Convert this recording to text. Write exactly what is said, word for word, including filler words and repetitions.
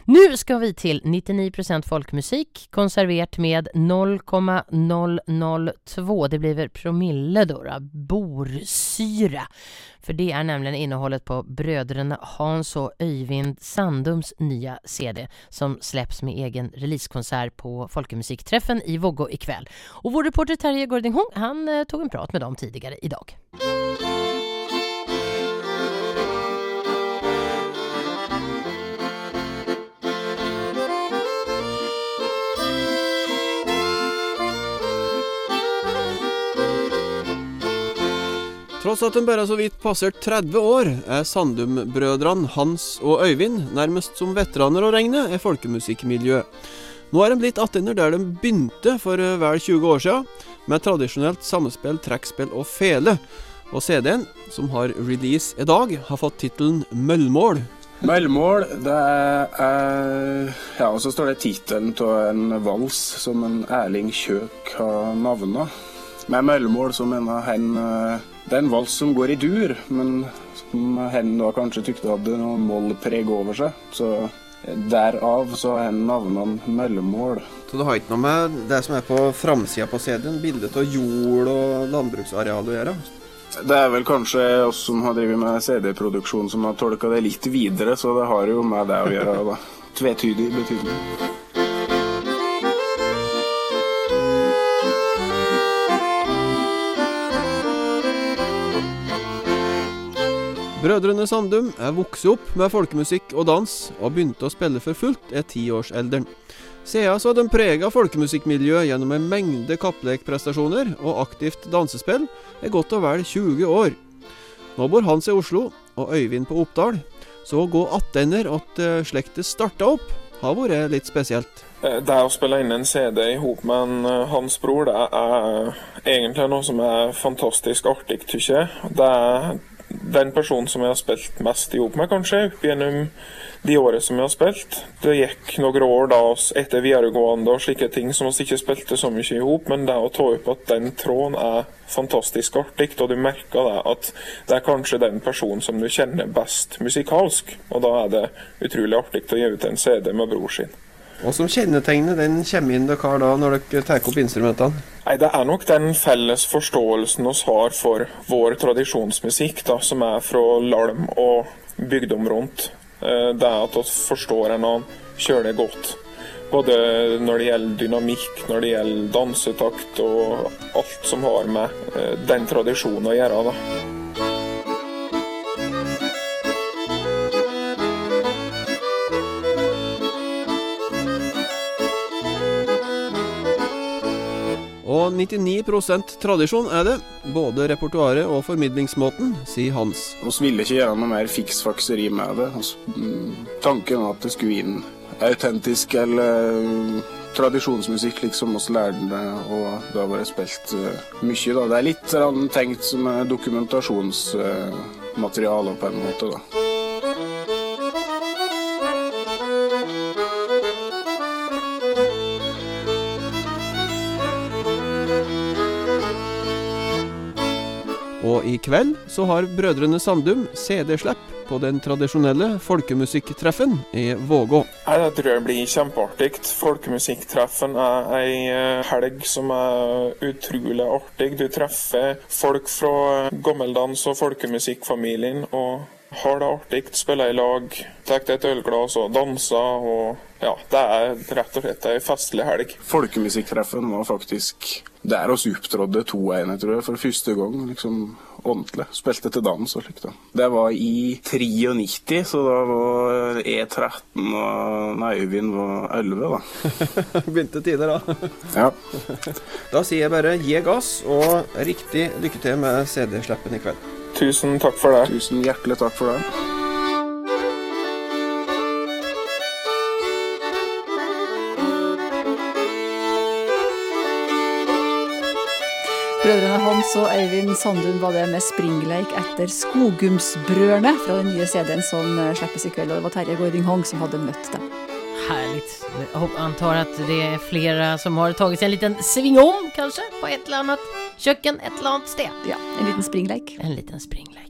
Nu ska vi till nittionio procent folkmusik konserverat med noll komma noll noll två. Det blir promille då, då, borsyra. För det är nämligen innehållet på bröderna Hans och Öyvind Sandums nya C D som släpps med egen releasekonsert på Folkemusikträffen i Vågå ikväll. Och vår reporter Terje Gårdinghong, han eh, tog en prat med dem tidigare idag. Tross at de bare så vidt passert tretti år, er Sandum-brødrene Hans og Øyvind nærmest som veteraner å regne i folkemusikkmiljøet. Nå er de blitt attender der de begynte for vel tjue år siden, med tradisjonelt samspill, trekkspill og fele. Og C D-en, som har release i dag, har fått titelen Møllmål. Møllmål, det er, ja, og så står det titelen til en vals som en Erling Kjøk har navnet. Med møllmål så mener hen, det er en vals som går i dur, men som hen da kanskje tykte hadde noe målpreg over seg. Så derav så er hen navnet møllmål. Så det har ikke noe med det som er på framsiden på C D-en, bildet av jord og landbruksareal å gjøre? Det er vel kanskje oss som har drevet med C D-produksjon som har tolket det litt videre, så det har jo med det å gjøre da. Tvetydig betydning. Brødrene Sandum er vokset opp med folkemusikk og dans, og begynte å spille for fullt i tiårsalderen. Siden så har de preget folkemusikkmiljøet gjennom en mengde kapplekprestasjoner og aktivt dansespill i godt og vel tjue år. Nå bor Hans i Oslo, og Øyvind på Oppdal, så å gå attender at slektet startet opp har vært litt spesielt. Det å spille inn en C D i hop med en hans bror, det er egentlig noe som er fantastisk artig, tykker jeg. Det er den personen som jeg har spilt mest i hop med, kanskje, opp gjennom de årene som jeg har spilt. Det gikk noen år da oss etter videregående og slike ting som oss ikke spilte så mye i hop, men det å ta opp at den tråden er fantastisk artig, og du merker det at det er kanskje den personen som du kjenner best musikalsk, og da er det utrolig artig å gi ut en C D med bror sin. Og som kjennetegner den kommer inn dere har da når dere tar opp instrumentene? Nei, det er nok den felles forståelsen vi har for vår tradisjonsmusikk da, som er fra Larm og bygdom rundt. Det er at vi forstår en annen kjøle godt. Både når det gjelder dynamikk, når det gjelder dansetakt og alt som har med den tradisjonen å gjøre da. Og nittionio prosent tradisjon er det, både repertoaret og formidlingsmåten, sier Hans. Vi ville ikke gjøre noe mer fiksfakseri med det. Tanken var at det skulle inn autentisk eller tradisjonsmusikk, liksom oss lærte det, og det har vært spilt mye. Da. Det er litt tenkt som dokumentasjonsmateriale på en måte da. Og i kveld så har brødrene Sandum C D-slipp på den tradisjonelle folkemusikktreffen i Vågå. Jeg tror det blir kjempeartig. Folkemusikktreffen er en helg som er utrolig artig. Du treffer folk fra gammeldans- og folkemusikkfamilien og har det artig, spiller i lag, tar et ølglass og danser. Og ja, det er rett og slett en festlig helg. Folkemusikktreffen var faktisk der oss opptrådde to ene, tror jeg, for første gang, liksom ordentlig. Spilte til dans og slikt da. Det var i nittiotre, så da var jeg tretten og Øyvind var elleve da. Begynte tider da. Ja. Da sier jeg bare gi gass og riktig lykke til med C D-slippen i kveld. Tusen takk for det. Tusen hjertelig takk for det. Brødrene Hans og Øyvind Sandum var det med springleik etter Skogumsbrødrene fra den nye C D-en som slippes i kveld, og det var Terje Gårdinghong som hadde møtt dem. Härligt. Jag antar att det är flera som har tagit sig en liten sving om kanske på ett eller annat köken, ett eller annat sted. Ja, en liten springleik. En liten springleik.